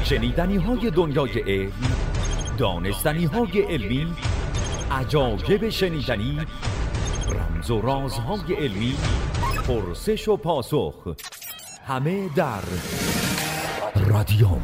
شنیدنی های دنیای علم، دانستنی های علمی، عجایب شنیدنی، رمز و رازهای علمی، پرسش و پاسخ، همه در رادیوم.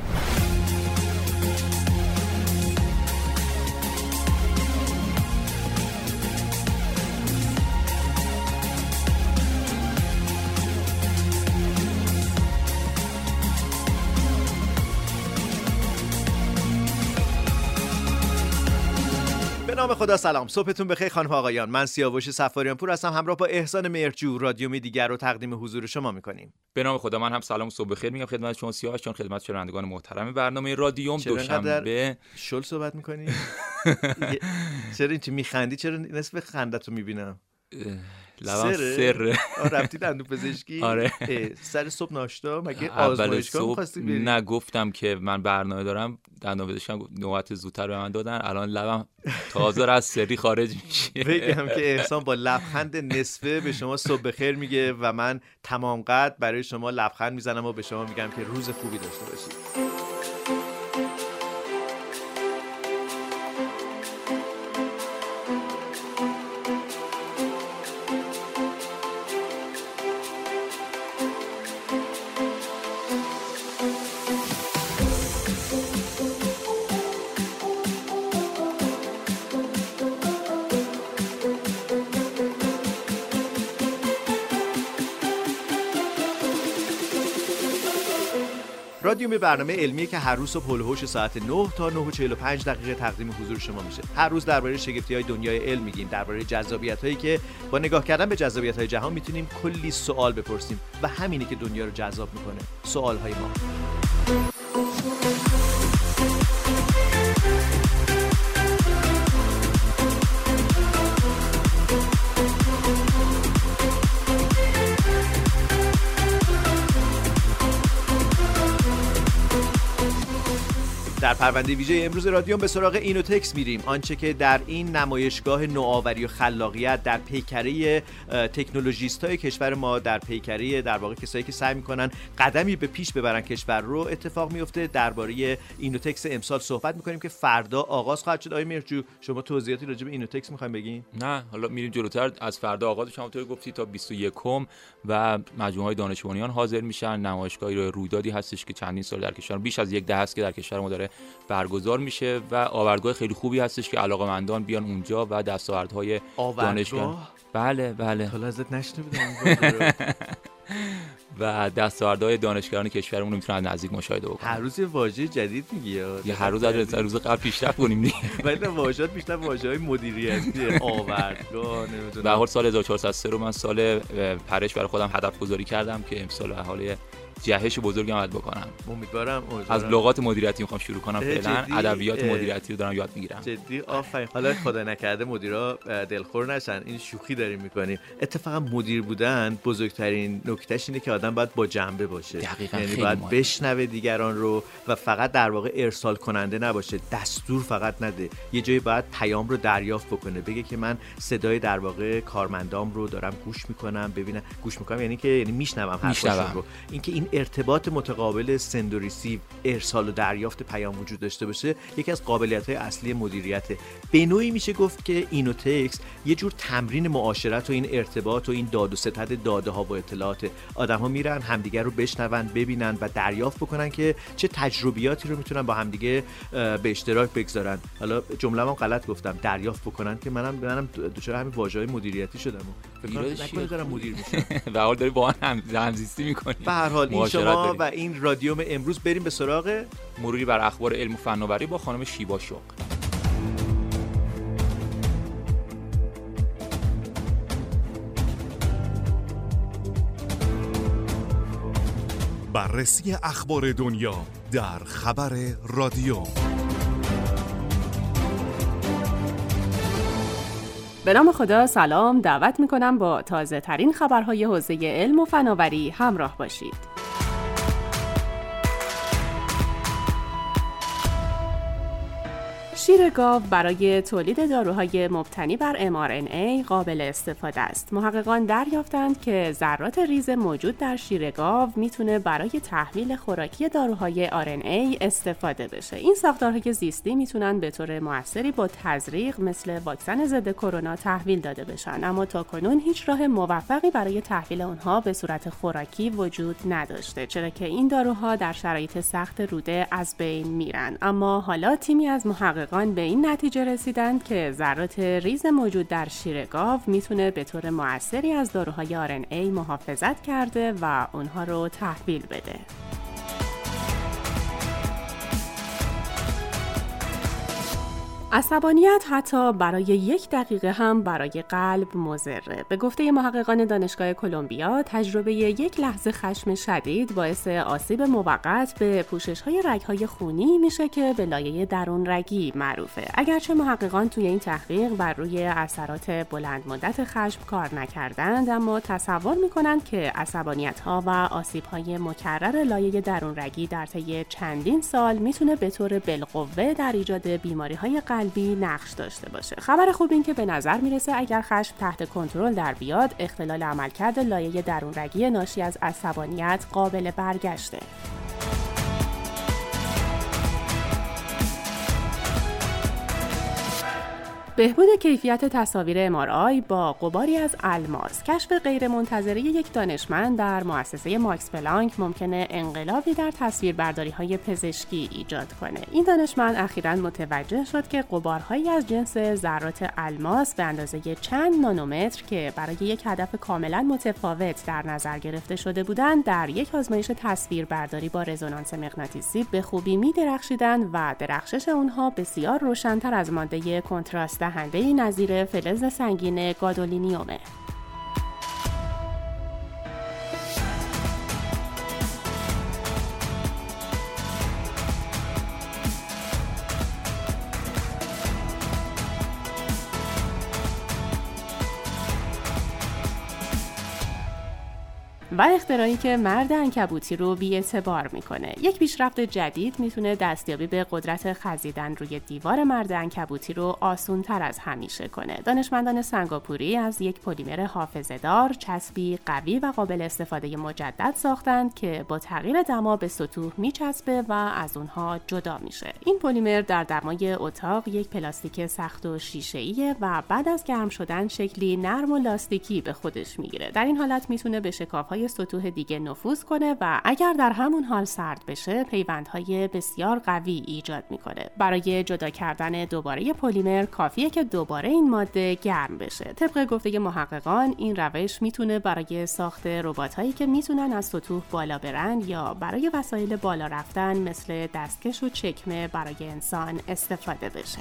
به نام خدا سلام، صبحتون بخیر خانم و آقایان. من سیاوش صفاریان پور هستم، همراه با احسان مهرجو رادیومی دیگر رو تقدیم حضور شما می‌کنیم. به نام خدا من هم سلام صبح بخیر میگم خدمت شما سیاوش جان، خدمت شنوندگان محترم برنامه رادیوم. دوشنبه شل صحبت می‌کنی؟ چرا اینچه میخندی؟ چرا نصف خندتو می‌بینم؟ لبم سره. رفتی دندون پزشکی؟ آره. سر صبح ناشتا مگه آزمایشگاه می‌خواستی بری؟ نه، گفتم که من برنامه دارم. دندون پزشکم نوبت زودتر به من دادن. الان لبم تازه از سری خارج میشه. بگم که احسان با لبخند نصفه به شما صبح بخیر میگه و من تمام قد برای شما لبخند میزنم و به شما میگم که روز خوبی داشته باشید. رادیوم برنامه علمی که هر روز صبح هولوش ساعت 9 تا 9:45 دقیقه تقدیم حضور شما میشه. هر روز درباره شگفتی‌های دنیای علم میگیم، درباره جذابیت‌هایی که با نگاه کردن به جذابیت‌های جهان میتونیم کلی سوال بپرسیم و همینی که دنیا رو جذاب میکنه، سوال‌های ما. در پرونده ویژه امروز رادیوم به سراغ اینوتکس میریم، آنچه که در این نمایشگاه نوآوری و خلاقیت در پیکره تکنولوژیست‌های کشور ما، در پیکره در واقع کسایی که سعی می‌کنن قدمی به پیش ببرن کشور رو اتفاق میفته. درباره اینوتکس امسال صحبت می‌کنیم که فردا آغاز خواهد شد. آقای مهرجو شما توضیحاتی راجع به اینوتکس می‌خواید بگین؟ نه، حالا میریم جلوتر. از فردا آغازش همونطور گفتی تا 21م و مجموعه‌های دانش بنیان حاضر میشن. نمایشگاهی رویدادی هستش که چندین سال در کشور، بیش از یک دهه است که در کشور ما داره برگزار میشه و آوردگاه خیلی خوبی هستش که علاقه‌مندان بیان اونجا و دستاوردهای دانشگاه. بله حالا ازت نشنیدم. و دستاوردهای دانشگاهان کشورمون رو میتونن نزدیک مشاهده بکنن. هر روز واژه جدید میگی یا هر روز از روز قبل پیشرفت کنیم دیگه. ولی واژه‌ات بیشتر واژه‌های مدیریتی، آوردگاه، نمیدونم. به هر حال سال 1403 رو من سال پرش برای خودم هدف گذاری کردم که امسال حال جهش بزرگی عمل بکنم. امیدوارم از لغات مدیریتی میخوام شروع کنم. فعلا ادبیات مدیریتی رو دارم یاد میگیرم. جدی آفرین. حالا خدا نکرده مدیرا دلخور نشن، این شوخی داریم میکنیم. اتفاقا مدیر بودن بزرگترین نکتهش اینه که آدم باید با جنبه باشه. یعنی باید بشنوه دیگران رو و فقط در واقع ارسال کننده نباشه، دستور فقط نده. یه جایی باید پیام رو دریافت بکنه، بگه که من صدای در واقع کارمندام رو دارم گوش میکنم، ببینم گوش میکنم یعنی میشنوم حرفاشون رو. اینکه این ارتباط متقابل سند و ریسیو، ارسال و دریافت پیام وجود داشته باشه، یکی از قابلیت‌های اصلی مدیریته. به نوعی میشه گفت که اینوتکس یه جور تمرین معاشرت و این ارتباط و این داد و ستد داده‌ها و اطلاعات. آدم‌ها میرن همدیگه رو بشنون، ببینن و دریافت بکنن که چه تجربیاتی رو میتونن با همدیگه به اشتراک بگذارن. حالا جمله‌مو غلط گفتم، دریافت بکنن که منم دچار همین واژه‌های مدیریتی شدم. فکر کنم دارم مدیر میشم. به هر حال داری با هم همزیستی می‌کنی. به هر حال این شما و این رادیوم امروز. بریم به سراغ مروری بر اخبار علم و فناوری با خانم شیبا شوق. بررسی اخبار دنیا در خبر رادیو. به نام خدا سلام، دعوت میکنم با تازه ترین خبرهای حوزه علم و فناوری همراه باشید. شیر گاو برای تولید داروهای مبتنی بر mRNA قابل استفاده است. محققان دریافتند که ذرات ریز موجود در شیر گاو میتونه برای تحویل خوراکی داروهای RNA استفاده بشه. این ساختارهای زیستی میتونن به طور موثری با تزریق مثل واکسن ضد کرونا تحویل داده بشن، اما تاکنون هیچ راه موفقی برای تحویل اونها به صورت خوراکی وجود نداشته، چرا که این داروها در شرایط سخت روده از بین میرن. اما حالا تیمی از محققان به این نتیجه رسیدند که ذرات ریز موجود در شیر گاو میتونه به طور مؤثری از داروهای RNA محافظت کرده و اونها رو تحویل بده. عصبانیت حتی برای 1 دقیقه هم برای قلب مضره. به گفته محققان دانشگاه کلمبیا، تجربه 1 لحظه خشم شدید باعث آسیب موقت به پوشش‌های رگ‌های خونی میشه که به لایه درون رگی معروفه. اگرچه محققان توی این تحقیق بر روی اثرات بلند مدت خشم کار نکردند، اما تصور میکنند که عصبانیت‌ها و آسیب‌های مکرر لایه درون رگی در طی چندین سال میتونه به طور بالقوه در ایجاد بیماری‌های قلبی نقش داشته باشه. خبر خوب این که به نظر میرسه اگر خشم تحت کنترل در بیاد، اختلال عملکرد لایه درون رگی ناشی از عصبانیت قابل برگشته. بهبود کیفیت تصاویر MRI با غباری از الماس. کشف غیرمنتظره یک دانشمند در مؤسسه ماکس پلانک ممکنه انقلابی در تصویربرداری‌های پزشکی ایجاد کنه. این دانشمند اخیراً متوجه شد که غبارهایی از جنس ذرات الماس به اندازه چند نانومتر که برای یک هدف کاملاً متفاوت در نظر گرفته شده بودند، در یک آزمایش تصویربرداری با رزونانس مغناطیسی به خوبی می‌درخشیدند و درخشش اونها بسیار روشن‌تر از ماده کنتراست دهنده نظیر فلز سنگین گادولینیومه. و اختراعی که مرد عنکبوتی رو بی‌اعتبار میکنه. یک پیشرفت جدید میتونه دستیابی به قدرت خزیدن روی دیوار مرد عنکبوتی رو آسان‌تر از همیشه کنه. دانشمندان سنگاپوری از یک پلیمر حافظه‌دار، چسبی قوی و قابل استفاده مجدد ساختند که با تغییر دما به سطوح میچسبه و از اونها جدا میشه. این پلیمر در دمای اتاق یک پلاستیک سخت و شیشه‌ایه و بعد از گرم شدن شکلی نرم و لاستیکی به خودش میگیره. در این حالت میتونه به شکاف‌های سطوح دیگه نفوذ کنه و اگر در همون حال سرد بشه پیوندهای بسیار قوی ایجاد میکنه. برای جدا کردن دوباره پلیمر کافیه که دوباره این ماده گرم بشه. طبق گفته محققان این روش میتونه برای ساخت رباتایی که میتونن از سطوح بالا برن یا برای وسایل بالا رفتن مثل دستکش و چکمه برای انسان استفاده بشه.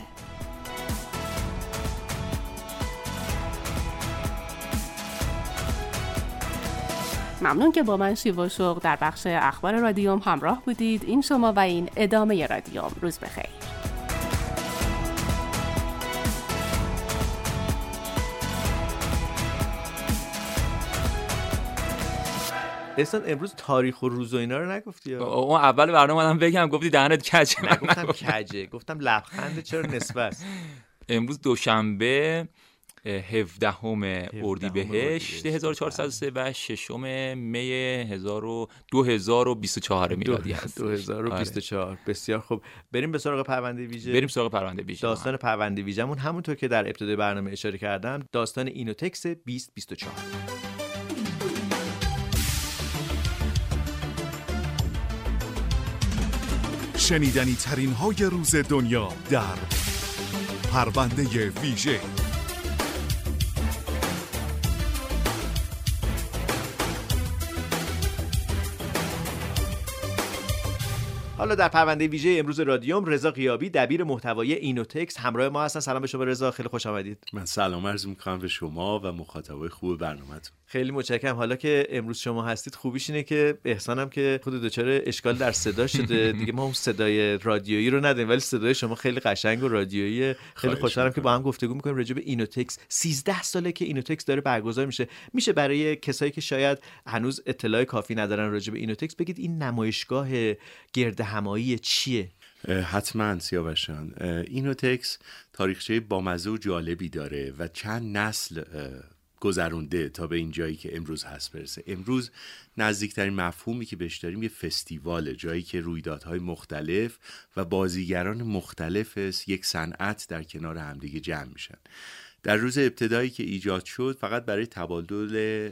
ممنون که با من شیوا شوق در بخش اخبار رادیوم همراه بودید. این شما و این ادامه رادیوم. روز بخیر. اصلا امروز تاریخ و روز و اینا رو نگفتی؟ اون اول برنامه منم بگم گفتی دهنت کجه. نگفتم کجه، گفتم لبخند چرا نصف است. امروز دوشنبه 17 اردیبهشت 1403 و 6 می 2024 میلادی هست. 2024. بسیار خوب. بریم به سراغ پرونده ویژه. داستان پرونده ویژه‌مون همونطور که در ابتدای برنامه اشاره کردم، داستان اینوتکس 2024. شنیدنی ترین های روز دنیا در پرونده ویژه. حالا در پرونده ویژه امروز رادیوم رضا غیابی دبیر محتوای اینوتکس همراه ما هستن. سلام به شما رضا، خیلی خوش آمدید. من سلام عرض می‌کنم به شما و مخاطبای خوب برنامه‌تون. خیلی متشکرم. حالا که امروز شما هستید خوبیش اینه که احسانم که خود دچار اشکال در صدا شده دیگه. ما اون صدای رادیویی رو نداریم ولی صدای شما خیلی قشنگ و رادیویی. خیلی خوشحالم که با هم گفتگو می‌کنیم راجع به اینوتکس. 13 ساله که اینوتکس داره برگزار میشه برای کسایی که شاید هنوز اطلاع کافی ندارن راجع به اینوتکس بگید این نمایشگاه گردهمایی چیه؟ حتما سیاوشان. اینوتکس تاریخچه بامزه و جالبی داره و چند نسل گذرونده تا به این جایی که امروز هست برسه. امروز نزدیکترین مفهومی که بهش داریم یه فستیواله، جایی که رویدادهای مختلف و بازیگران مختلف یک صنعت در کنار همدیگه جمع میشن. در روز ابتدایی که ایجاد شد فقط برای تبادل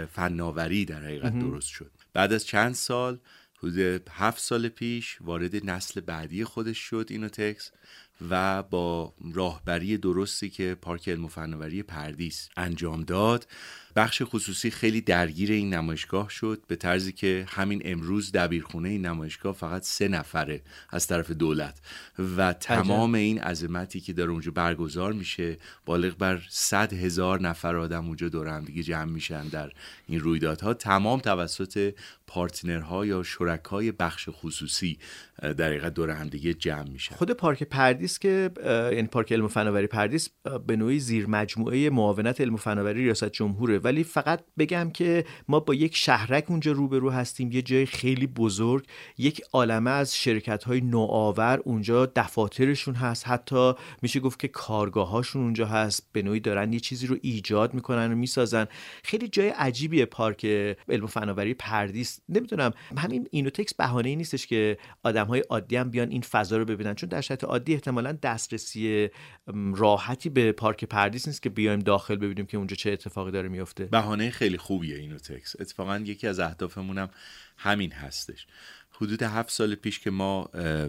فناوری در حقیقت درست شد. بعد از چند سال، حدود 7 سال پیش، وارد نسل بعدی خودش شد اینوتکس و با راهبری درستی که پارک علم و فناوری پردیس انجام داد، بخش خصوصی خیلی درگیر این نمایشگاه شد، به طرزی که همین امروز دبیرخونه این نمایشگاه فقط 3 نفره از طرف دولت و تمام این عظمتی که داره اونجا برگزار میشه، بالغ بر 100,000 نفر آدم اونجا دور هم دیگه جمع میشن در این رویدادها، تمام توسط پارتنرها یا شرکای بخش خصوصی در حقیقت دور هم دیگه جمع میشن. خود پارک پردیس که یعنی پارک علم و فناوری پردیس به نوعی زیر مجموعه معاونت علم و فناوری ریاست جمهوره، ولی فقط بگم که ما با یک شهرک اونجا روبرو هستیم، یه جای خیلی بزرگ، یک عالمه از شرکت‌های نوآور اونجا، دفاترشون هست، حتی میشه گفت که کارگاه‌هاشون اونجا هست، به نوعی دارن یه چیزی رو ایجاد میکنن و میسازن. خیلی جای عجیبیه پارک علم و فناوری پردیس. نمیدونم همین اینوتکس بهانه‌ای نیستش که آدم‌های عادی هم بیان این فضا رو ببینن، چون در شرایط عادی احتمالاً دسترسی راحتی به پارک پردیس نیست که بیایم داخل ببینیم که اونجا چه اتفاقی داره میفته. بهانه خیلی خوبیه اینوتکس. اتفاقا یکی از اهدافمون هم همین هستش. حدود 7 سال پیش که ما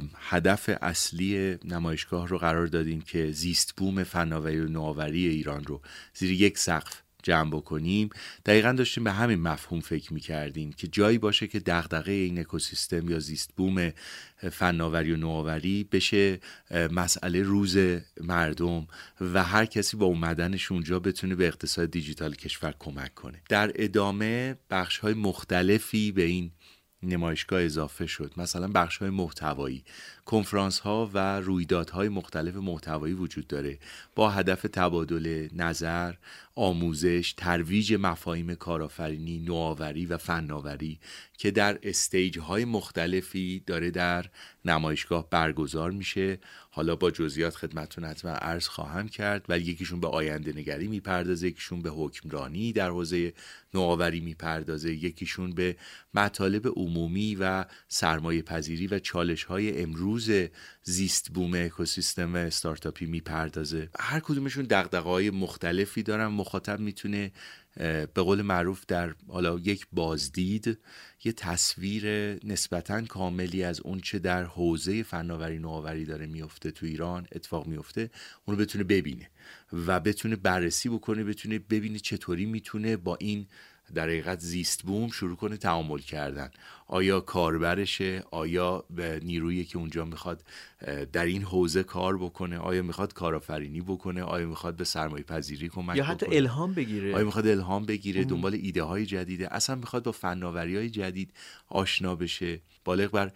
هدف اصلی نمایشگاه رو قرار دادیم که زیست بوم فناوری و نوآوری ایران رو زیر یک سقف جمع بکنیم، دقیقاً داشتیم به همین مفهوم فکر می‌کردیم که جایی باشه که دغدغه این اکوسیستم یا زیست بوم فناوری و نوآوری بشه مسئله روز مردم و هر کسی با اومدنش اونجا بتونه به اقتصاد دیجیتال کشور کمک کنه. در ادامه بخش‌های مختلفی به این نمایشگاه اضافه شد، مثلا بخش‌های محتوایی، کنفرانس‌ها و رویدادهای مختلف محتوایی وجود داره با هدف تبادل نظر، آموزش، ترویج مفاهیم کارآفرینی، نوآوری و فناوری که در استیج‌های مختلفی داره در نمایشگاه برگزار میشه. حالا با جزئیات خدمتتون حتما عرض خواهم کرد، ولی یکیشون به آینده نگری میپردازه، یکیشون به حکمرانی در حوزه نوآوری میپردازه، یکیشون به مطالب عمومی و سرمایه پذیری و چالش‌های امروز زیست بوم اکوسیستم استارتاپی میپردازه. هر کدومشون دغدغه‌های مختلفی دارن. مخاطب میتونه به قول معروف در حالا یک بازدید یه تصویر نسبتاً کاملی از اون چه در حوزه فناوری نوآوری داره میفته تو ایران اتفاق میفته، اون رو بتونه ببینه و بتونه بررسی بکنه، بتونه ببینه چطوری میتونه با این در حقیقت زیست بوم شروع کنه تعامل کردن. آیا کاربرشه؟ آیا به نیرویی که اونجا میخواد در این حوزه کار بکنه؟ آیا میخواد کارآفرینی بکنه؟ آیا میخواد به سرمایه پذیری کمک یا حتی بکنه؟ الهام بگیره؟ آیا میخواد الهام بگیره؟ دنبال ایده های جدیده؟ اصلا میخواد با فناوری های جدید آشنا بشه؟ بالغ بر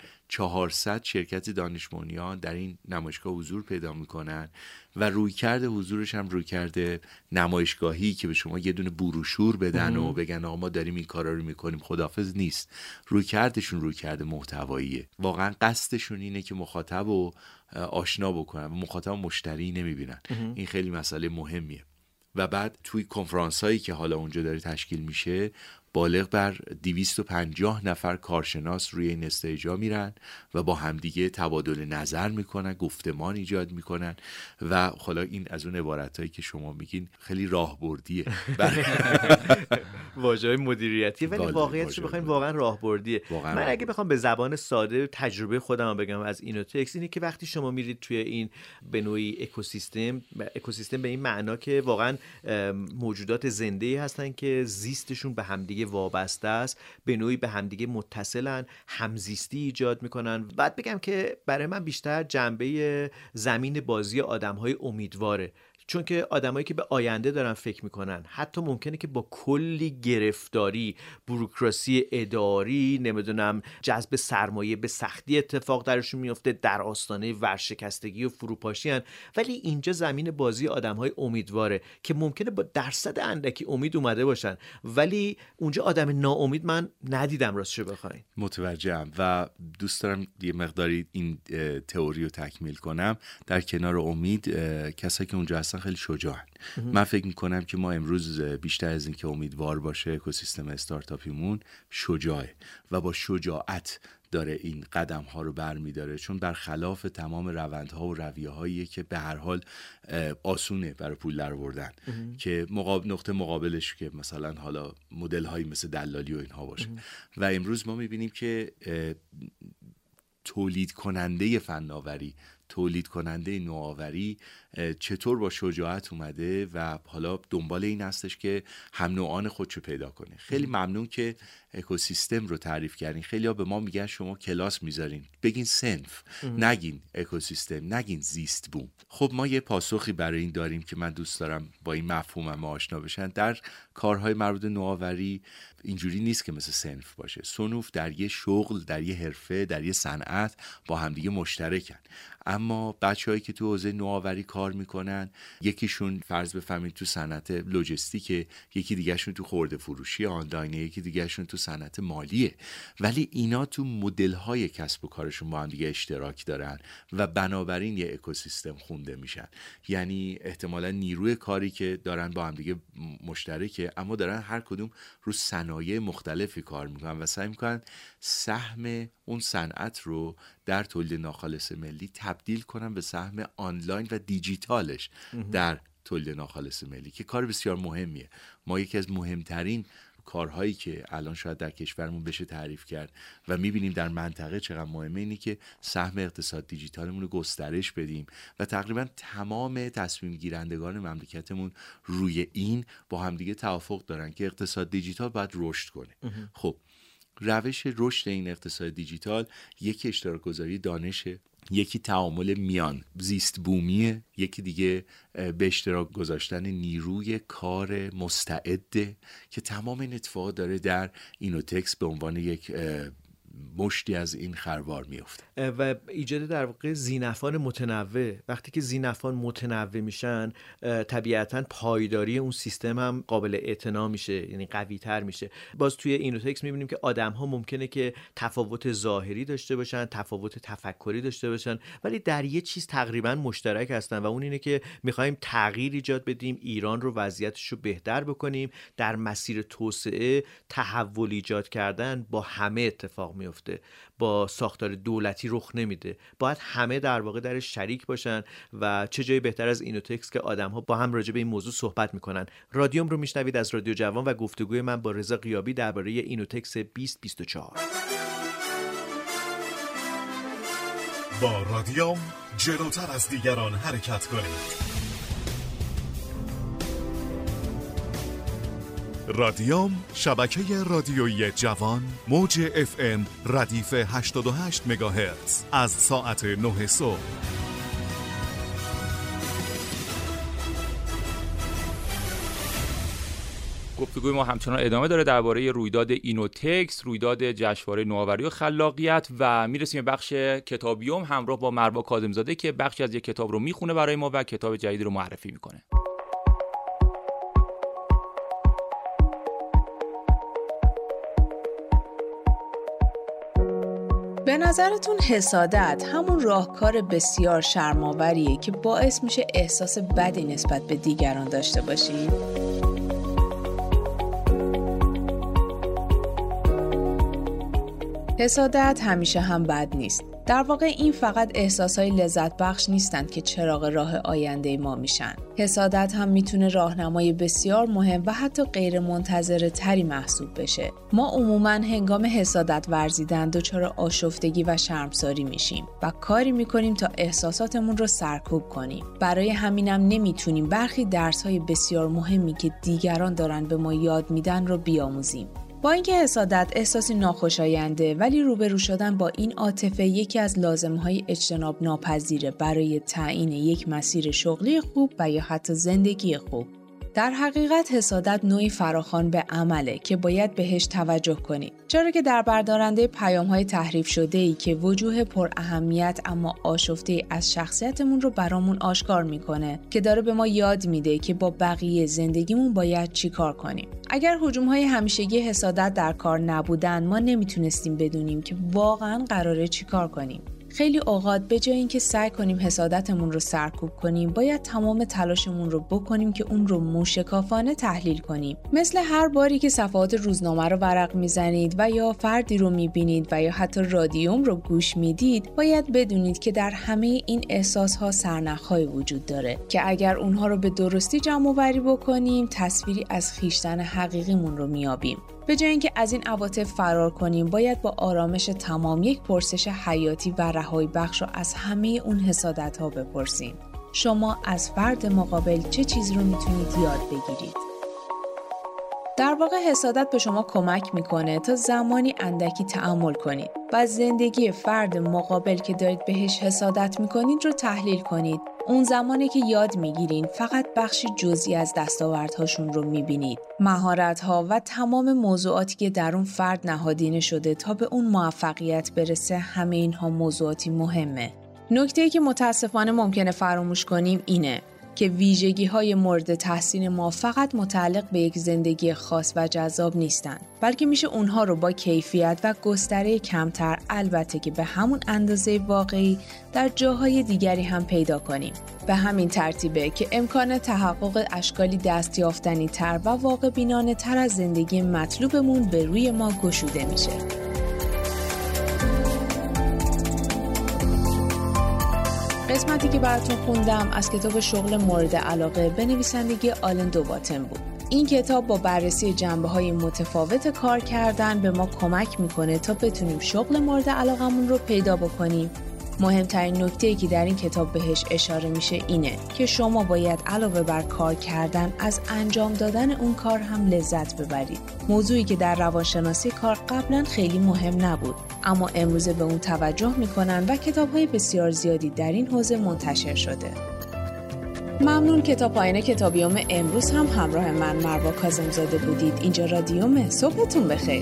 400 شرکت دانش بنیان در این نمایشگاه حضور پیدا میکنن و رویکرد حضورش هم رویکرد نمایشگاهی که به شما یه دونه بروشور بدن و بگن آقا ما داریم این کارا رو میکنیم خداحافظ نیست. رویکردشون رویکرد محتواییه. واقعا قصدشون اینه که مخاطب رو آشنا بکنن و مخاطب مشتری نمیبینن. این خیلی مسئله مهمیه. و بعد توی کنفرانس هایی که حالا اونجا داره تشکیل میشه بالغ بر 250 نفر کارشناس روی این استیجا میرن و با همدیگه تبادل نظر میکنن، گفتمان ایجاد میکنن و حالا این از اون عبارتایی که شما میگین خیلی راهبردیه واژه‌های مدیریتی، ولی واقعیتش رو بخوایم واقعا راهبردیه. من اگه بخوام به زبان ساده تجربه خودم بگم از اینوتکس، اینه که وقتی شما میرید توی این به نوعی اکوسیستم به این معنا که واقعا موجودات زنده‌ای هستن که زیستشون به همدیگه وابسته است، به نوعی به همدیگه متصلن، همزیستی ایجاد میکنن. بعد بگم که برای من بیشتر جنبه زمین بازی آدم‌های امیدواره. چون که آدمایی که به آینده دارن فکر میکنن حتی ممکنه که با کلی گرفتاری، بوروکراسی اداری، نمیدونم جذب سرمایه به سختی اتفاق درشون میفته، در آستانه ورشکستگی و فروپاشی هن. ولی اینجا زمین بازی آدم‌های امیدواره که ممکنه با درصد اندکی امید اومده باشن، ولی اونجا آدم ناامید من ندیدم راستش بخواین. متوجهم و دوست دارم یه مقداری این تئوری رو تکمیل کنم. در کنار امید کسایی که اونجا هستن خیلی شجاعن. من فکر میکنم که ما امروز بیشتر از این که امیدوار باشه اکوسیستم استارتاپیمون شجاعه و با شجاعت داره این قدم ها رو برمیداره، چون برخلاف تمام روندها و رویه هایی که به هر حال آسونه برای پول در آوردن که نقطه مقابلش که مثلا حالا مدل هایی مثل دلالی و اینها باشه و امروز ما میبینیم که تولید کننده فناوری، تولید کننده نوآوری چطور با شجاعت اومده و حالا دنبال این هستش که هم نوعان خودشو پیدا کنه. خیلی ممنون که اکوسیستم رو تعریف کردین. خیلی ها به ما میگن شما کلاس میذارین، بگین صنف، نگین اکوسیستم، نگین زیست بوم. خب ما یه پاسخی برای این داریم که من دوست دارم با این مفهوم آشنا بشن. در کارهای مربوط نوآوری اینجوری نیست که مثل صنف باشه. صنوف در یه شغل، در یه حرفه، در یه صنعت با همدیگه مشترکن، اما بچه‌هایی که تو حوزه نوآوری کار میکنن، یکیشون فرض بفهمید تو صنعت لوجستیکه، یکی دیگهشون تو خرده فروشی آنلاینه، یکی دیگهشون تو صنعت مالیه، ولی اینا تو مدل‌های کسب و کارشون با هم دیگه اشتراک دارن و بنابراین یه اکوسیستم خونده میشن. یعنی احتمالاً نیروی کاری که دارن با هم دیگه مشترکه، اما دارن هر کدوم رو صنایع مختلفی کار میکنن و سعی میکنن سهم اون صنعت رو در تولید ناخالص ملی تبدیل کنن به سهم آنلاین و دیجیتالش در تولید ناخالص ملی، که کار بسیار مهمیه. ما یکی از مهمترین کارهایی که الان شاید در کشورمون بشه تعریف کرد و میبینیم در منطقه چقدر مهمه اینه که سهم اقتصاد دیجیتالمون رو گسترش بدیم و تقریبا تمام تصمیم گیرندگان مملکتمون روی این با همدیگه توافق دارن که اقتصاد دیجیتال باید رشد کنه. خب روش رشد این اقتصاد دیجیتال یکی اشتراک گذاری دانشه، یکی تعامل میان زیست بومیه، یکی دیگه به اشتراک گذاشتن نیروی کار مستعده که تمام این اتفاقات داره در اینوتکس به عنوان یک مشتی از این خروار میفته و ایجاد در واقع ذینفعان متنوع. وقتی که ذینفعان متنوع میشن طبیعتاً پایداری اون سیستم هم قابل اعتنا میشه، یعنی قوی تر میشه. باز توی اینوتکس میبینیم که آدم ها ممکنه که تفاوت ظاهری داشته باشن، تفاوت تفکری داشته باشن، ولی در یه چیز تقریبا مشترک هستن و اون اینه که میخوایم تغییر ایجاد بدیم، ایران رو وضعیتش رو بهتر بکنیم، در مسیر توسعه تحول ایجاد کردن با همه اتفاق میفته، با ساختار دولتی رخ نمیده، باید همه در واقع در شریک باشن و چه جایی بهتر از اینوتکس که آدم‌ها با هم راجع به این موضوع صحبت میکنن. رادیوم رو میشنوید از رادیو جوان و گفتگوی من با رضا غیابی درباره اینوتکس 2024. با رادیوم جلوتر از دیگران حرکت کنید. رادیوم، شبکه رادیویی جوان، موج FM ردیف 88 مگاهرتز از ساعت 9 صبح. گفتگوی ما همچنان ادامه داره درباره رویداد اینوتکس، رویداد جشنواره نوآوری و خلاقیت و میرسیم به بخش کتابیوم همراه با مروه کاظم‌زاده که بخشی از یک کتاب رو میخونه برای ما و کتاب جدید رو معرفی میکنه. به نظرتون حسادت همون راهکار بسیار شرم‌آوریه که باعث میشه احساس بدی نسبت به دیگران داشته باشید؟ حسادت همیشه هم بد نیست. در واقع این فقط احساسهای لذت بخش نیستند که چراغ راه آینده ما میشن. حسادت هم میتونه راهنمای بسیار مهم و حتی غیر منتظره تری محسوب بشه. ما عموماً هنگام حسادت ورزیدن دچار آشفتگی و شرمساری میشیم و کاری میکنیم تا احساساتمون رو سرکوب کنیم. برای همینم نمیتونیم برخی درسهای بسیار مهمی که دیگران دارن به ما یاد میدن رو بیاموزیم. با اینکه حسادت احساسی ناخوشاینده، ولی روبرو شدن با این عاطفه یکی از لازم‌های اجتناب ناپذیره برای تعیین یک مسیر شغلی خوب و یا حتی زندگی خوب. در حقیقت حسادت نوعی فراخوان به عمله که باید بهش توجه کنیم. چرا که در بردارنده پیام‌های تحریف شده‌ای که وجوه پر اهمیت اما آشفته از شخصیتمون رو برامون آشکار میکنه که داره به ما یاد میده که با بقیه زندگیمون باید چی کار کنیم. اگر هجوم‌های همیشگی حسادت در کار نبودن، ما نمیتونستیم بدونیم که واقعاً قراره چی کار کنیم. خیلی اوقات به جای اینکه سعی کنیم حسادتمون رو سرکوب کنیم، باید تمام تلاشمون رو بکنیم که اون رو موشکافانه تحلیل کنیم. مثل هر باری که صفحات روزنامه رو ورق میزنید و یا فردی رو میبینید و یا حتی رادیوم رو گوش میدید، باید بدونید که در همه این احساسها سرنخ‌های وجود داره که اگر اونها رو به درستی جمع‌آوری بکنیم، تصویری از خویشتن حقیقیمون رو میابیم. به جای اینکه از این عواطف فرار کنیم، باید با آرامش تمام یک پرسش حیاتی و رهایی بخش رو از همه اون حسادت‌ها بپرسیم. شما از فرد مقابل چه چیز رو میتونید یاد بگیرید؟ در واقع حسادت به شما کمک میکنه تا زمانی اندکی تأمل کنید و زندگی فرد مقابل که دارید بهش حسادت میکنید رو تحلیل کنید. اون زمانی که یاد میگیرین فقط بخشی جزئی از دستاوردهاشون رو میبینید. مهارت‌ها و تمام موضوعاتی که در اون فرد نهادینه شده تا به اون موفقیت برسه، همه اینها موضوعاتی مهمه. نکته‌ای که متاسفانه ممکنه فراموش کنیم اینه که ویژگی‌های مورد تحسین ما فقط متعلق به یک زندگی خاص و جذاب نیستند، بلکه میشه اونها رو با کیفیت و گستره کمتر، البته که به همون اندازه واقعی، در جاهای دیگری هم پیدا کنیم. به همین ترتیبه که امکان تحقق اشکالی دستیافتنی‌تر و واقع بینانه‌تر از زندگی مطلوبمون به روی ما گشوده میشه. قسمتی که براتون خوندم از کتاب شغل مورد علاقه به نویسندگی آلن دوباتن بود. این کتاب با بررسی جنبه‌های متفاوت کار کردن به ما کمک میکنه تا بتونیم شغل مورد علاقمون رو پیدا بکنیم. مهمترین نکته‌ای که در این کتاب بهش اشاره میشه اینه که شما باید علاوه بر کار کردن از انجام دادن اون کار هم لذت ببرید. موضوعی که در روانشناسی کار قبلا خیلی مهم نبود، اما امروزه به اون توجه میکنن و کتاب‌های بسیار زیادی در این حوزه منتشر شده. ممنون که تا پایان کتابیوم امروز هم همراه من مروه کاظم‌زاده بودید. اینجا رادیومه. صبحتون بخیر.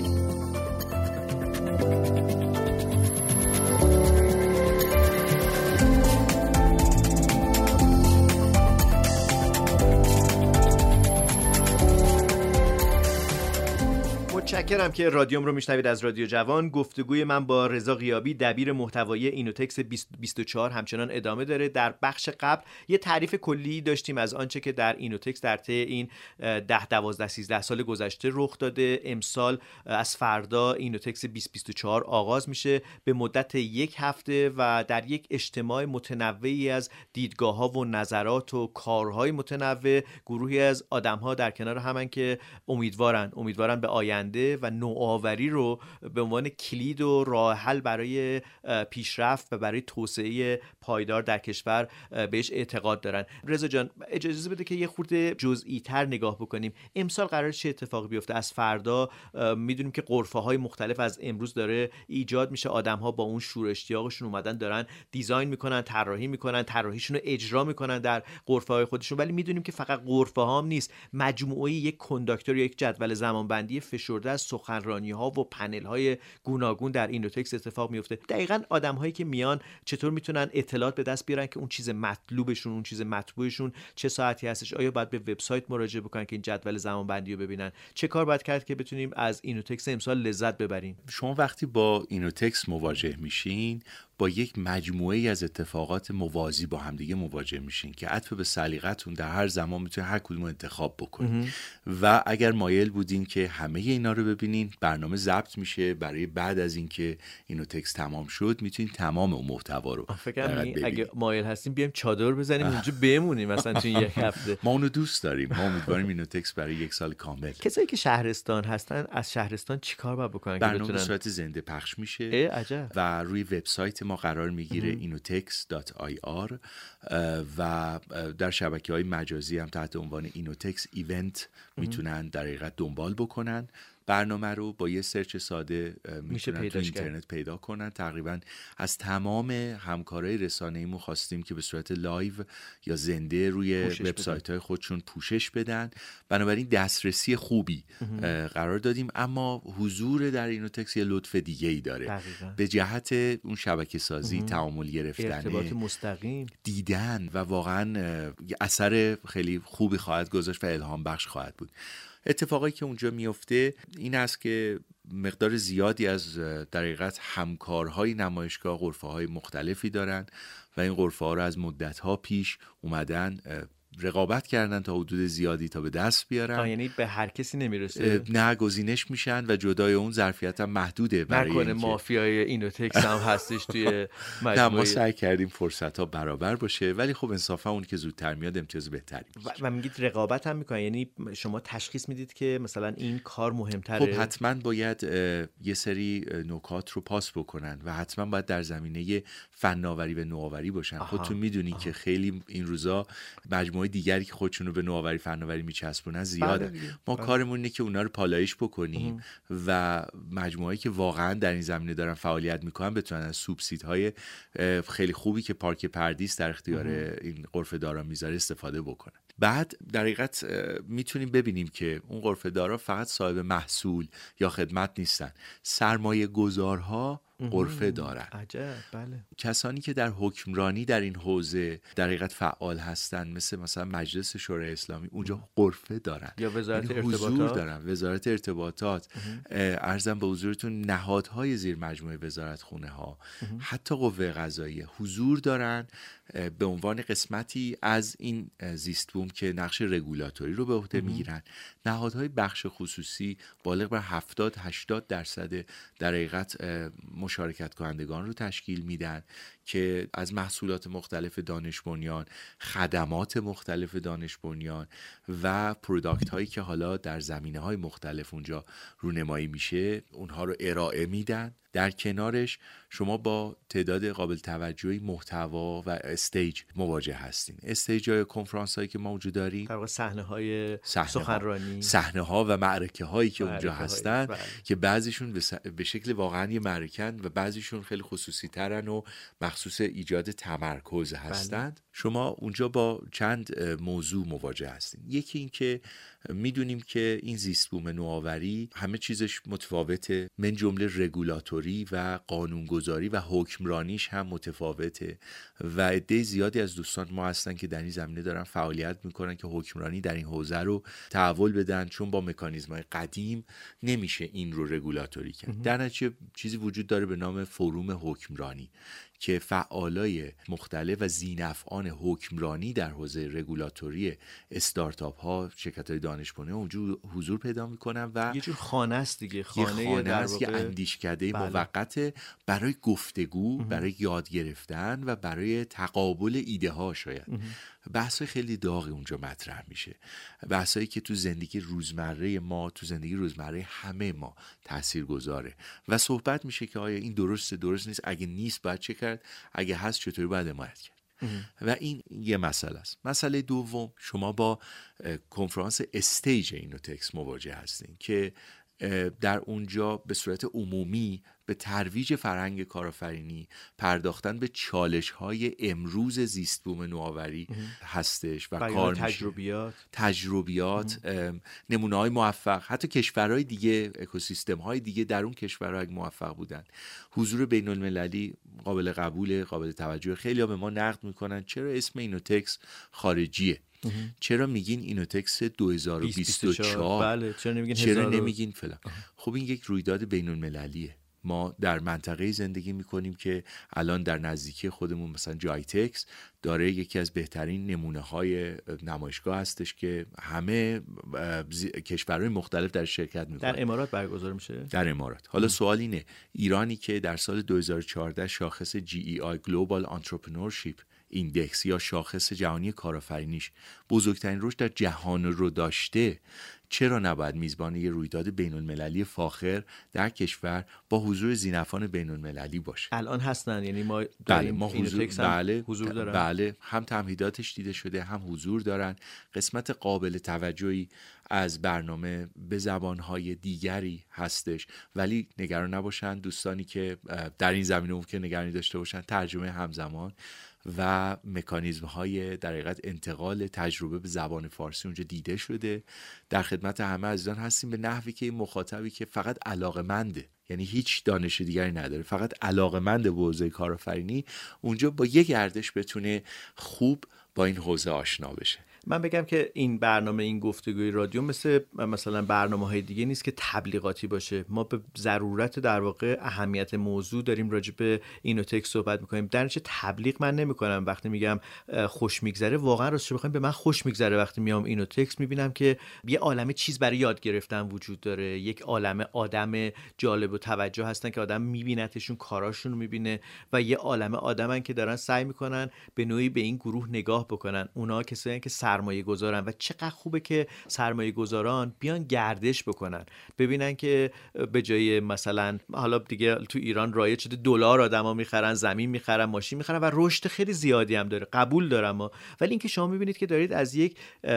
متشکرم که رادیوم رو میشنوید از رادیو جوان. گفتگوی من با رضا غیابی دبیر محتوایی اینوتکس 2024 همچنان ادامه داره. در بخش قبل یه تعریف کلی داشتیم از آنچه که در اینوتکس در طی این 10 12 13 سال گذشته رخ داده. امسال از فردا اینوتکس 2024 آغاز میشه به مدت یک هفته و در یک اجتماع متنوعی از دیدگاه‌ها و نظرات و کارهای متنوع، گروهی از آدم‌ها در کنار همن که امیدوارن به آینده و نوآوری رو به عنوان کلید و راه حل برای پیشرفت و برای توسعه پایدار در کشور بهش اعتقاد دارن. رضا جان، اجازه بده که یه خورده جزئی تر نگاه بکنیم. امسال قرار چه اتفاقی بیفته؟ از فردا میدونیم که غرفه‌های مختلف از امروز داره ایجاد میشه. آدم‌ها با اون شور اشتیاقشون اومدن دارن دیزاین میکنن، طراحی میکنن، طراحیشون رو اجرا میکنن در غرفه‌های خودشون. ولی میدونیم که فقط غرفه‌ها هم نیست، مجموعه یک کنداکتور، یک جدول زمانبندی فشرده از سخنرانی‌ها و پنل‌های گوناگون در اینوتکس اتفاق میفته. دقیقاً آدم‌هایی که میان چطور میتونن اطلاعات به دست بیارن که اون چیز مطلوبشون، اون چیز مطبوعشون چه ساعتی هستش؟ آیا باید به وبسایت مراجعه بکنن که این جدول زمانبندی رو ببینن؟ چه کار باید کرد که بتونیم از اینوتکس امسال لذت ببریم؟ شما وقتی با اینوتکس مواجه میشین با یک مجموعه از اتفاقات موازی با همدیگه مواجه میشین که عطف به سلیقتون در هر زمان میتونید هر کدوم انتخاب بکنین. و اگر مایل بودین که همه اینا رو ببینین، برنامه ضبط میشه برای بعد از اینکه اینوتکس تمام شد میتونین تمام اون محتوا رو ببینین. اگه مایل هستین بیایم چادر بزنیم اونجا بمونیم مثلا تو یک هفته. ما اونو دوست داریم. ما امیدواریم اینوتکس برای یک سال کامل. کسایی که شهرستان هستن از شهرستان چیکار باید بکنن که بتونن؟ برنامه به صورت زنده پخش میشه و روی وبسایت ما قرار میگیره inotex.ir و در شبکه‌های مجازی هم تحت عنوان اینوتکس ایونت میتونن در حقیقت دنبال بکنن. برنامه رو با یه سرچ ساده میتونن تو اینترنت پیدا کنن. تقریبا از تمام همکارای رسانه‌ایمون خواستیم که به صورت لایو یا زنده روی وبسایت‌های خودشون پوشش بدن، بنابراین دسترسی خوبی قرار دادیم. اما حضور در اینوتکس یه لطف دیگه‌ای داره دقیقا. به جهت اون شبکه سازی، تعامل گرفتن، ارتباط مستقیم، دیدن و واقعا اثر خیلی خوبی خواهد گذاشت و الهام بخش خواهد بود. اتفاقی که اونجا میفته این است که مقدار زیادی از در حقیقت همکارهای نمایشگاه غرفه‌های مختلفی دارن و این غرفه‌ها رو از مدت‌ها پیش اومدن رقابت کردن تا حدود زیادی تا به دست بیارن. یعنی به هر کسی نمیرسه، نه گزینش میشن و جدای اون ظرفیت هم محدوده. برای نکنه مافیای اینوتکس هم هستش توی مجموعه. نه، ما سعی کردیم فرصت ها برابر باشه، ولی خب انصافا اون که زودتر میاد امتیاز بهتری میگیره. و میگید رقابت هم میکنه، یعنی شما تشخیص میدید که مثلا این کار مهمتره؟ خب حتما باید یه سری نکات رو پاس بکنن و حتما باید در زمینه فناوری و نوآوری باشن. خودتون میدونی که خیلی این روزا مجموعه دیگری که خودشون رو به نوآوری فناوری میچسبونن زیاده. ما کارمون اینه که اونا رو پالایش بکنیم و مجموعه‌ای که واقعا در این زمینه دارن فعالیت میکنن بتونن از سوبسیدهای خیلی خوبی که پارک پردیس در اختیار این غرفه دارا میذاره استفاده بکنن. بعد در حقیقت میتونیم ببینیم که اون غرفه دارا فقط صاحب محصول یا خدمت نیستن، سرمایه گذارها غرفه دارن. عجب، بله. کسانی که در حکمرانی در این حوزه در حقیقت فعال هستن، مثلا مجلس شورای اسلامی، اونجا غرفه دارن یا وزارت ارتباطات دارن، وزارت ارتباطات، عرضم به حضورتون نهادهای زیر مجموعه وزارت خونه ها، حتی قوه قضاییه حضور دارن به عنوان قسمتی از این زیست بوم که نقش رگولاتوری رو به عهده میگیرن. نهادهای بخش خصوصی بالغ بر 70-80% در حقیقت مشارکت کنندگان رو تشکیل میدن که از محصولات مختلف دانش بنیان، خدمات مختلف دانش بنیان و پروداکت هایی که حالا در زمینه های مختلف اونجا رونمایی میشه اونها رو ارائه میدن. در کنارش شما با تعداد قابل توجهی محتوا و استیج مواجه هستین. استیج های کنفرانس هایی که ما وجود داریم، در واقع صحنه سخنرانی، صحنه ها و معرکه هایی که اونجا هستن که بعضیشون به شکل واقعا یه معرکن و بعضیشون خیلی خصوصی ترن و مخصوص ایجاد تمرکز هستند. شما اونجا با چند موضوع مواجه هستین. یکی این که میدونیم که این زیست بوم نوآوری همه چیزش متفاوته، من جمله رگولاتوری و قانونگذاری و حکمرانیش هم متفاوته و عده زیادی از دوستان ما هستن که در این زمینه دارن فعالیت میکنن که حکمرانی در این حوزه رو تحول بدن، چون با مکانیزم‌های قدیم نمیشه این رو رگولاتوری کرد. در نتیجه چیزی وجود داره به نام فروم حکمرانی که فعالای مختلف و ذی‌نفعان حکمرانی در حوزه رگولاتوری استارتاپ ها، شرکت‌های دانش بنیان حضور پیدا میکنن و یه جور خانه است دیگه، خانه است، یه اندیشکده موقت برای گفتگو، برای یاد گرفتن و برای تقابل ایده ها. شاید بحث خیلی داغی اونجا مطرح میشه، بحثایی که تو زندگی روزمره ما، تو زندگی روزمره همه ما تاثیرگذاره و صحبت میشه که آیا این درست نیست، اگه نیست باید چه کرد، اگه هست چطوری باید حمایت کرد. و این یه مسئله است. مسئله دوم، شما با کنفرانس استیج اینوتکس مواجه هستین که در اونجا به صورت عمومی به ترویج فرهنگ کارآفرینی، پرداختن به چالش‌های امروز زیست بوم نوآوری هستش و کار تجربیات نمونه‌های موفق، حتی کشورهای دیگه، اکوسیستم‌های دیگه در اون کشورها موفق بودن. حضور بین‌المللی قابل قبول، قابل توجه. خیلی‌ها به ما نقد می‌کنن چرا اسم اینوتکس خارجیه، چرا میگین اینوتکس 2024، بله چرا نمیگین فلان. خب این یک رویداد بین‌المللیه. ما در منطقه زندگی میکنیم که الان در نزدیکی خودمون مثلا جایتکس داره یکی از بهترین نمونه های نمایشگاه هستش که همه کشورهای مختلف در شرکت میکنن. در امارات برگزار میشه؟ در امارات. حالا سوال اینه، ایرانی که در سال 2014 شاخص GEI Global Entrepreneurship ایندکس یا شاخص جهانی کارآفرینیش بزرگترین رشد در جهان رو داشته، چرا نباید میزبان یه رویداد بین‌المللی فاخر در کشور با حضور ذی‌نفعان بین‌المللی باشه؟ الان هستن، یعنی ما حضور دارن. بله، هم تمهیداتش دیده شده، هم حضور دارن. قسمت قابل توجهی از برنامه به زبانهای دیگری هستش، ولی نگران نباشن دوستانی که در این زمینه ممکن نگرانی داشته باشن، ترجمه همزمان و مکانیزم های در حقیقت انتقال تجربه به زبان فارسی اونجا دیده شده. در خدمت همه عزیزان هستیم به نحوی که مخاطبی که فقط علاقه‌منده، یعنی هیچ دانش دیگری نداره، فقط علاقه‌مند به حوزه کارآفرینی، اونجا با یک گردش بتونه خوب با این حوزه آشنا بشه. من بگم که این برنامه، این گفتگوی رادیو مثلا برنامه‌های دیگه نیست که تبلیغاتی باشه. ما به ضرورت در واقع اهمیت موضوع داریم راجع به اینوتکس صحبت می‌کنیم. در نتیجه تبلیغ من نمی‌کنم. وقتی میگم خوش میگذره، واقعا راستش بخوایم به من خوش میگذره. وقتی میام اینوتکس می‌بینم که یه عالمه چیز برای یاد گرفتن وجود داره، یک عالمه آدم جالب و توجه هستن که آدم می‌بینتشون، کاراشون رو می‌بینه، و یه عالمه آدمن که دارن سعی می‌کنن به نوعی به این گروه نگاه بکنن. اونا کسایی که سرمایه گذارن و چقدر خوبه که سرمایه گذاران بیان گردش بکنن، ببینن که به جای مثلا حالا دیگه تو ایران رایج شده دلار آدما میخرن، زمین میخرن، ماشین میخرن و رشد خیلی زیادی هم داره، قبول دارم ما، ولی اینکه شما میبینید که دارید از یک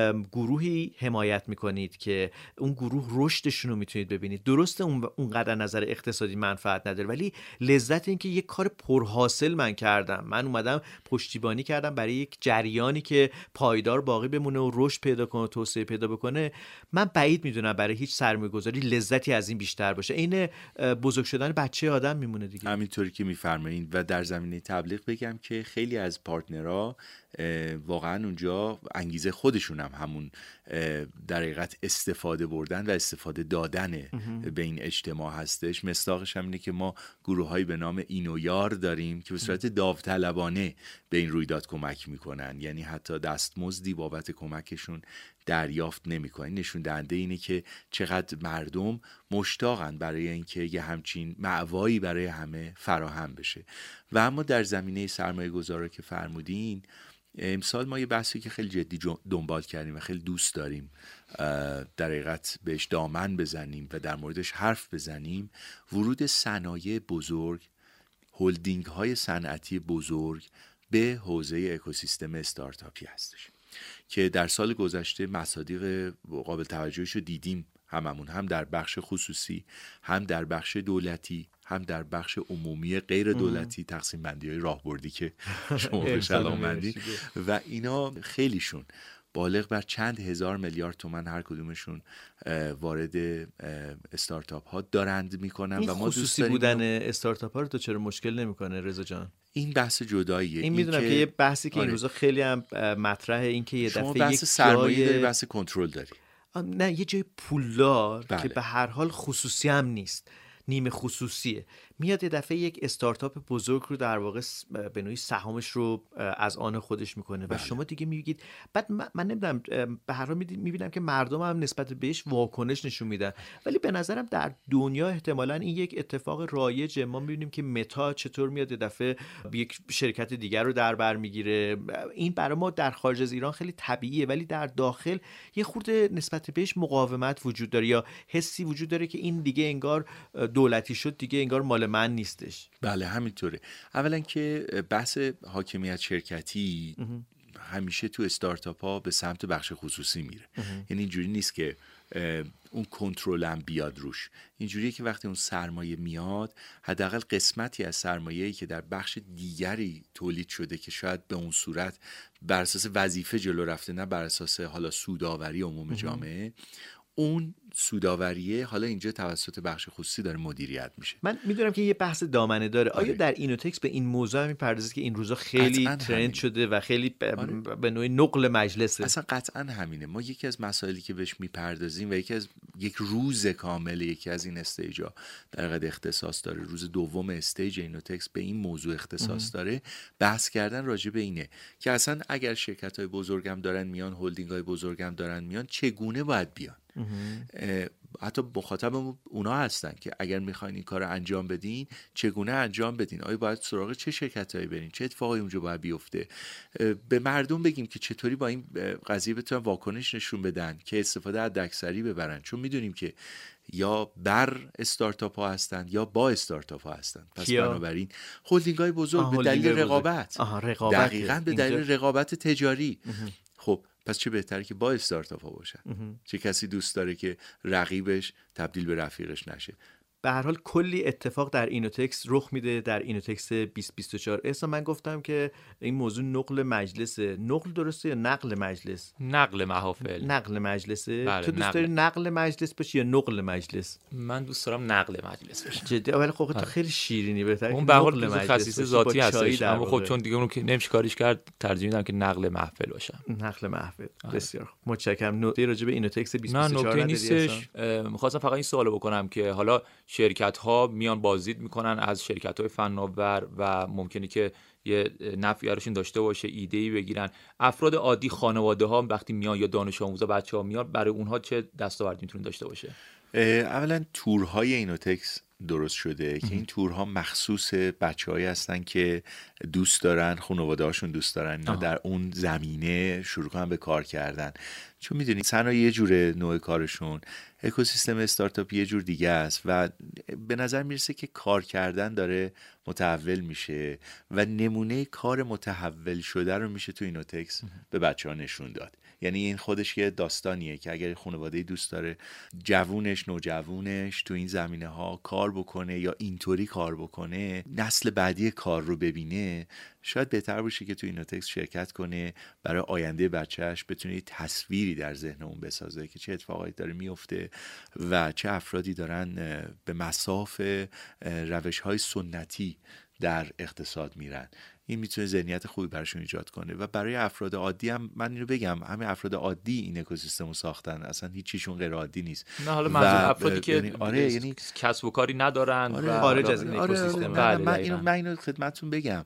گروهی حمایت میکنید که اون گروه رشدشون رو میتونید ببینید. درسته اونقدر نظر اقتصادی منفعت نداره، ولی لذت این که یک کار پرحاصل من کردم، من اومدم پشتیبانی کردم برای یک جریانی که پایدار باقی بمونه و رشد پیدا کنه و توسعه پیدا بکنه. من بعید میدونم برای هیچ سرمایه‌گذاری لذتی از این بیشتر باشه. این بزرگ شدن بچه آدم میمونه دیگه. همینطوری که میفرمایید. و در زمینه تبلیغ بگم که خیلی از پارتنرها واقعا اونجا انگیزه خودشون هم همون در حقیقت استفاده بردن و استفاده دادن به این اجتماع هستش. مصداقش هم اینه که ما گروه‌هایی به نام اینویار داریم که به صورت داوطلبانه به این رویداد کمک میکنن، یعنی حتی دستمزدی بابت کمکشون دریافت نمیکنن. نشون دهنده اینه که چقدر مردم مشتاقن برای اینکه یه همچین مأوایی برای همه فراهم بشه. و اما در زمینه سرمایه‌گذاری که فرمودین، امسال ما یه بحثی که خیلی جدی دنبال کردیم و خیلی دوست داریم در حقیقت بهش دامن بزنیم و در موردش حرف بزنیم، ورود صنایع بزرگ، هلدینگ های صنعتی بزرگ به حوزه اکوسیستم استارتاپی هستش که در سال گذشته مصادیق قابل توجهش رو دیدیم، هممون، هم در بخش خصوصی، هم در بخش دولتی، هم در بخش عمومی غیر دولتی، تقسیم بندی های راهبردی که شما بهش علاقه‌مندی و اینا خیلیشون بالغ بر چند هزار میلیارد تومان هر کدومشون وارد استارتاپ ها دارند میکنن. و ما خصوصی بودن استارتاپ ها رو تو چرا مشکل نمیکنه رضا جان؟ این بحث جداییه. این میدونم که یه بحثی که این روزا خیلی هم مطرحه، این که یه دفعه بحث سرمایه داری، بحث کنترل داری. نه، یه جای پولدار که به هر حال خصوصی هم نیست، نیمه خصوصیه، میاد یه دفعه یک استارتاپ بزرگ رو در واقع به نوعی سهامش رو از آن خودش میکنه و شما دیگه میگید. بعد من نمیدونم، به هر حال میبینم که مردم هم نسبت بهش واکنش نشون میدن، ولی به نظرم در دنیا احتمالاً این یک اتفاق رایجه. ما میبینیم که متا چطور میاد یه دفعه یک شرکت دیگر رو در بر میگیره. این برای ما در خارج از ایران خیلی طبیعیه، ولی در داخل یه خورده نسبت بهش مقاومت وجود داره یا حسی وجود داره که این دیگه انگار دولتی شد، دیگه انگار مال من نیستش. بله همینطوره. اولا که بحث حاکمیت شرکتی همیشه تو استارتاپ ها به سمت بخش خصوصی میره. یعنی اینجوری نیست که اون کنترل هم بیاد روش. اینجوریه که وقتی اون سرمایه میاد، حداقل قسمتی از سرمایه‌ای که در بخش دیگری تولید شده که شاید به اون صورت بر اساس وظیفه جلو رفته، نه بر اساس حالا سودآوری عموم جامعه، اون سوداوریه حالا اینجا توسط بخش خصوصی داره مدیریت میشه. من میدونم که یه بحث دامنه داره. آیا در اینوتکس به این موضوع میپردازید که این روزا خیلی ترند شده و خیلی به نوعی نقل مجلسه؟ اصلا قطعا همینه. ما یکی از مسائلی که بهش میپردازیم و یک روز کامل یکی از این استیجا در حقیقت اختصاص داره، روز دوم استیج اینوتکس به این موضوع اختصاص داره، بحث کردن راجع به اینه که اصلا اگر شرکت‌های بزرگم دارن میان، هلدینگ‌های بزرگم دارن میان، چگونه باید بیان؟ حتی مخاطب اونا هستن که اگر میخواین این کار رو انجام بدین چگونه انجام بدین، آیا باید سراغ چه شرکتایی برین، چه اتفاقی اونجا باید بیفته. به مردم بگیم که چطوری با این قضیه بتونن واکنش نشون بدن که استفاده حداکثری ببرن، چون میدونیم که یا بر استارتاپ ها هستن یا با استارتاپ ها هستن. پس بنابراین هلدینگ های بزرگ به دلیل رقابت، دقیقاً به دلیل رقابت تجاری. خب پس چه بهتره که با استارتاپ ها باشن. چه کسی دوست داره که رقیبش تبدیل به رفیقش نشه؟ به هر حال کلی اتفاق در اینوتکس رخ میده. در اینوتکس 2024 اصلا من گفتم که این موضوع نقل مجلس، نقل درسته یا نقل مجلس؟ نقل محافل. نقل مجلسه. بله، تو دوست داری نقل مجلس باشی یا نقل مجلس؟ من دوست دارم نقل مجلس بشه. جدی؟ ولی خب تو خیلی شیرینی، بهتره اون به هر حال خصیصه ذاتی هستش، اما خب چون دیگه اون که نمیشه کاریش کرد ترجیح میدم که نقل محفل باشه. نقل محفل. بسیار متشکرم. نکته راجع به اینوتکس 2024 نه نیستش. می‌خواستم فقط این سوالو بکنم که حالا شرکت‌ها میان بازدید میکنن از شرکت‌های فناور و ممکنه که یه نفعی براشون داشته باشه، ایده‌ای بگیرن. افراد عادی، خانواده‌ها وقتی میان یا دانش آموزا، بچه‌ها میان، برای اونها چه دستاوردی میتونه داشته باشه؟ اولا تورهای اینوتکس درست شده که این تورها مخصوص بچه‌هایی هستن که دوست دارن، خانواده‌هاشون دوست دارن اینا در اون زمینه شروع کنن به کار کردن. چون میدونید صنایع یه جوره نوع کارشون، اکوسیستم استارتاپ یه جور دیگه است و به نظر میرسه که کار کردن داره متحول میشه و نمونه کار متحول شده رو میشه تو اینوتکس به بچه‌ها نشون داد. یعنی این خودش یه داستانیه که اگر خانواده دوست داره جوونش، نوجوونش تو این زمینه ها کار بکنه یا اینطوری کار بکنه، نسل بعدی کار رو ببینه، شاید بهتر باشه که تو اینوتکس شرکت کنه، برای آینده بچهش بتونه یه تصویری در ذهن اون بسازه که چه اتفاقایی داره میفته و چه افرادی دارن به مصاف روش‌های سنتی در اقتصاد میرن. این میتونه ذهنیت خوبی براشون ایجاد کنه و برای افراد عادی هم من اینو بگم، همه افراد عادی این اکوسیستم رو ساختن، اصلا هیچیشون غیر عادی نیست. نه حالا منظور افرادی که یعنی کسب و کاری ندارن و خارج از این اکوسیستم. من اینو خدمتتون بگم،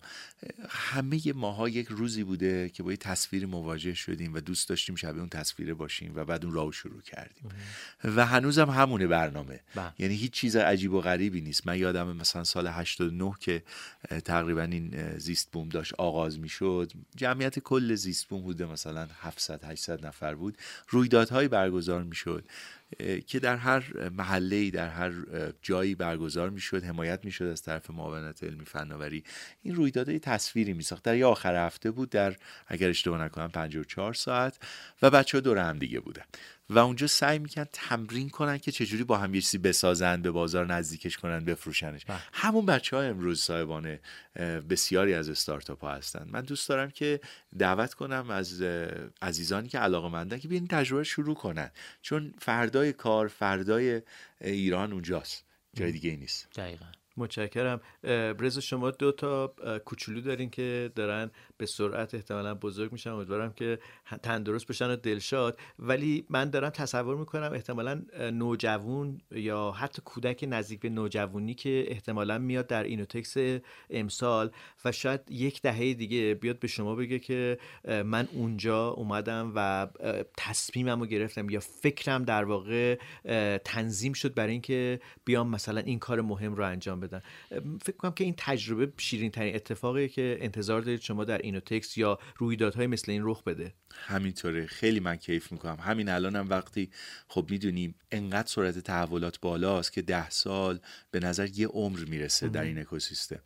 همه ماها یک روزی بوده که با یه تصویر مواجه شدیم و دوست داشتیم شبیه اون تصویر باشیم و بعد اون راهو شروع کردیم و هنوزم همونه برنامه. یعنی هیچ چیز عجیب و غریبی نیست. من یادم مثلا سال 89 که تقریبا این زیست بوم داشت آغاز میشد، جمعیت کل زیست بوم بوده مثلا 700-800 نفر بود، رویدادهایی برگزار میشد که در هر محله‌ای، در هر جایی برگزار میشد، حمایت میشد از طرف معاونت علمی فناوری. این رویدادهای تصویری میساخت. در یه آخر هفته بود، در اگر اشتباه نکنم 54 ساعت و بچه‌ها دور هم دیگه بودن و اونجا سعی میکنن تمرین کنن که چجوری با هم یه چیزی بسازن، به بازار نزدیکش کنن، بفروشنش. همون بچه‌ها امروز صاحبان بسیاری از استارتاپ ها هستن. من دوست دارم که دعوت کنم از عزیزانی که علاقه‌مندن که بیاین تجربه شروع کنن، چون فردای کار، فردای ایران اونجاست، جای دیگه ای نیست. دقیقاً. متشکرم. رضا شما 2 تا کوچولو دارین که دارن به سرعت احتمالاً بزرگ میشن، امیدوارم که تندرست بشن و دلشاد، ولی من دارم تصور میکنم احتمالاً نوجوان یا حتی کودک نزدیک به نوجوانی که احتمالاً میاد در اینوتکس امسال و شاید یک دهه دیگه بیاد به شما بگه که من اونجا اومدم و تصمیممو گرفتم یا فکرم در واقع تنظیم شد برای اینکه بیام مثلا این کار مهم رو انجام بدم. فکر کنم که این تجربه شیرین ترین اتفاقیه که انتظار دارید شما در اینوتکس یا رویدادهای مثل این رخ بده. همینطوره. خیلی من کیف میکنم. همین الانم وقتی خب میدونیم انقدر سرعت تحولات بالاست که 10 سال به نظر یه عمر میرسه در این اکوسیستم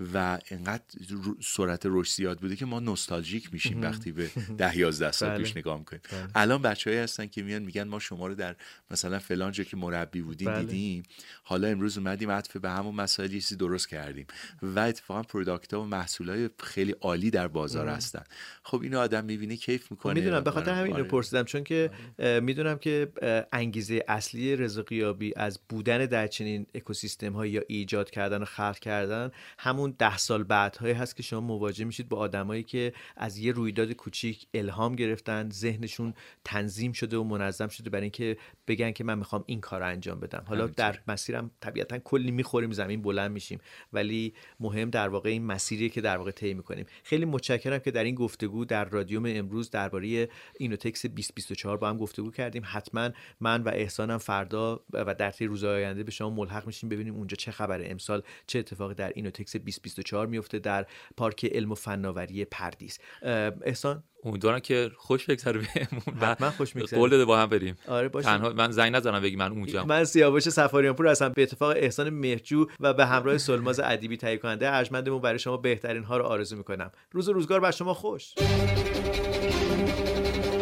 و انقدر سرعت رشد زیاد بوده که ما نوستالژیک میشیم وقتی به 10-11 سال پیش نگاه میکنیم. الان بچه‌هایی هستن که میان میگن ما شما رو در مثلا فلان جا که مربی بودیم دیدیم، حالا امروز اومدیم عطف به همون مسائل چیزی درست کردیم و اتفاقا پروداکت‌ها و محصولای خیلی عالی در بازار هستن. خب اینو آدم میبینه کیف میکنه. میدونم، به خاطر همین رو پرسیدم، چون که میدونم که انگیزه اصلی رضا غیابی از بودن در چنین اکوسیستم ها یا ایجاد کردن و خلق کردن همون 10 سال بعدهایی هست که شما مواجه میشید با آدمایی که از یه رویداد کوچیک الهام گرفتن، ذهنشون تنظیم شده و منظم شده برای اینکه بگن که من میخوام این کار رو انجام بدم. حالا در مسیرم طبیعتا کلی میخوریم زمین پایین بلند میشیم، ولی مهم در واقع این مسیریه که در واقع طی میکنیم. خیلی متشکرم که در این گفتگو در رادیوم امروز درباره اینوتکس 2024 با هم گفتگو کردیم. حتما من و احسانم فردا و در طی روزهای آینده به شما ملحق میشیم ببینیم اونجا چه خبره، امسال چه اتفاقی در اینوتکس 2024 میفته در پارک علم و فناوری پردیس. احسان امیدوارم که خوش بگذره بهمون. حتما خوش میگذره. قول داده با هم بریم. آره باشه. تنها من زنگ نزنم بگی من اونجام. من سیاوش سفاریانپور هستم، به اتفاق احسان مهرجو و به همراه سلماز ادیبی تهیه کننده ارجمندمون برای شما بهترین ها رو آرزو میکنم. روز و روزگار بر شما خوش.